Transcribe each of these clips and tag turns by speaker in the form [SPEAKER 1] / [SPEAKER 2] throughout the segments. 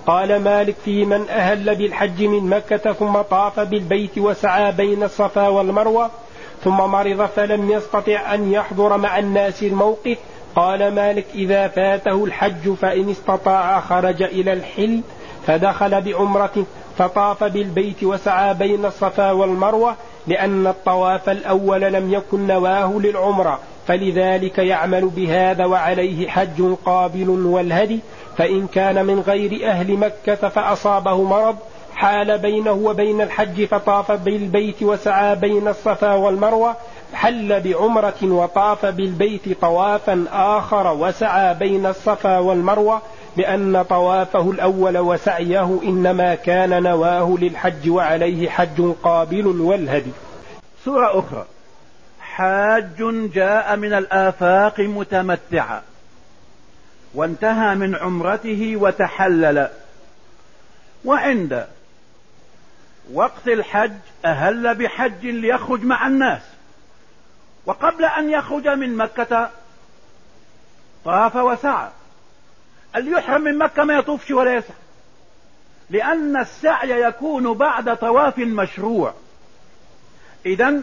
[SPEAKER 1] قال مالك في من أهل بالحج من مكة ثم طاف بالبيت وسعى بين الصفا والمروة ثم مرض فلم يستطع أن يحضر مع الناس الموقف. قال مالك إذا فاته الحج فإن استطاع خرج إلى الحل فدخل بعمرة فطاف بالبيت وسعى بين الصفا والمروة، لأن الطواف الأول لم يكن نواه للعمرة، فلذلك يعمل بهذا وعليه حج قابل والهدي. فإن كان من غير أهل مكة فأصابه مرض حال بينه وبين الحج فطاف بالبيت وسعى بين الصفا والمروة، حل بعمرة وطاف بالبيت طوافا آخر وسعى بين الصفا والمروة، لأن طوافه الأول وسعيه إنما كان نواه للحج وعليه حج قابل والهدي.
[SPEAKER 2] سورة أخرى: حاج جاء من الآفاق متمتعا وانتهى من عمرته وتحلل، وعند وقت الحج أهل بحج ليخرج مع الناس، وقبل أن يخرج من مكة طاف وسعى. اللي يحرم من مكة ما يطوفش ولا يسعى، لأن السعي يكون بعد طواف مشروع. إذن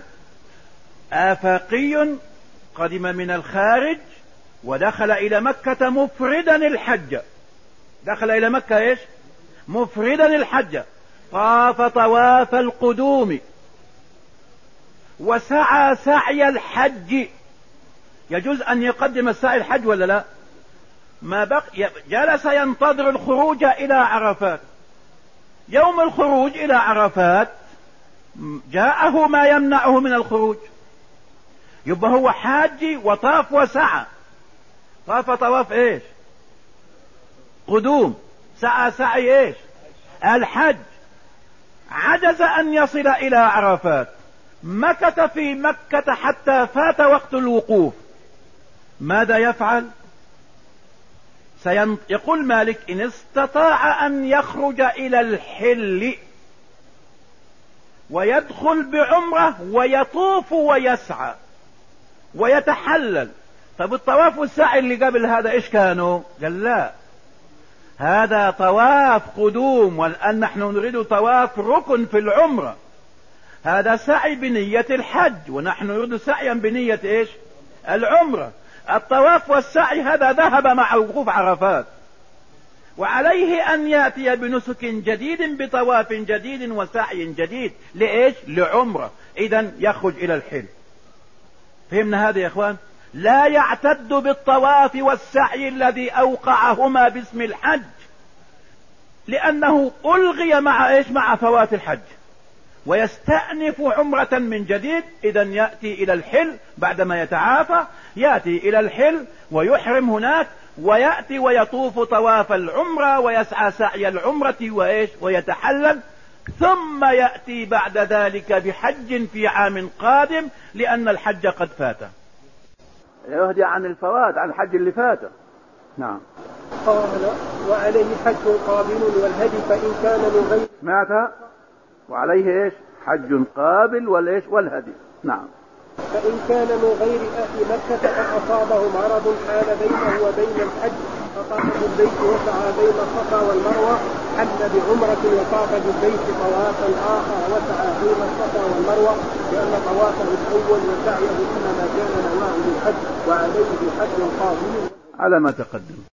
[SPEAKER 2] آفاقي قدم من الخارج ودخل إلى مكة مفردا الحج، دخل إلى مكة إيش؟ مفردا الحج، طاف طواف القدوم وسعى سعي الحج. يجوز أن يقدم السعي الحج ولا لا؟ ما بقي جلس ينتظر الخروج إلى عرفات. يوم الخروج إلى عرفات جاءه ما يمنعه من الخروج، يبقى هو حاج وطاف وسعى. طاف طواف ايش؟ قدوم. سعى سعي ايش؟ الحج. عجز أن يصل إلى عرفات، مكث في مكة حتى فات وقت الوقوف. ماذا يفعل؟ يقول مالك إن استطاع أن يخرج إلى الحل ويدخل بعمره ويطوف ويسعى ويتحلل. طب الطواف والسعي اللي قبل هذا إيش كانوا؟ قال لا، هذا طواف قدوم، والآن نحن نريد طواف ركن في العمرة. هذا سعي بنية الحج ونحن نريد سعيا بنية إيش؟ العمرة. الطواف والسعي هذا ذهب مع وقوف عرفات، وعليه أن يأتي بنسك جديد بطواف جديد وسعي جديد. لإيش؟ لعمرة. إذن يخرج إلى الحل. فهمنا هذا يا إخوان؟ لا يعتد بالطواف والسعي الذي أوقعهما باسم الحج، لأنه ألغي مع إيش؟ مع فوات الحج، ويستأنف عمرة من جديد. إذن يأتي إلى الحل بعدما يتعافى، يأتي إلى الحل ويحرم هناك، ويأتي ويطوف طواف العمرة ويسعى سعي العمرة وإيش؟ ويتحلل، ثم يأتي بعد ذلك بحج في عام قادم، لأن الحج قد فات. يهدي عن الفوات، عن الحج اللي فاته. نعم.
[SPEAKER 1] قال وعليه حج قابل والهدي فإن كان من غير
[SPEAKER 2] مات وعليه إيش؟ حج قابل والإيش؟ والهدي. نعم.
[SPEAKER 1] فإن كان من غير أهل مكة فأصابه مرض حال بينه وبين الحج فطاف بالبيت وسعى بين الصفا والمروة، حل بعمرة وطاف بالبيت طوافا آخر وسعى بين الصفا والمروة، لأن طوافه الأول وسعيه إنما كان نواه للحج وعليه حج قابل
[SPEAKER 2] على ما تقدم.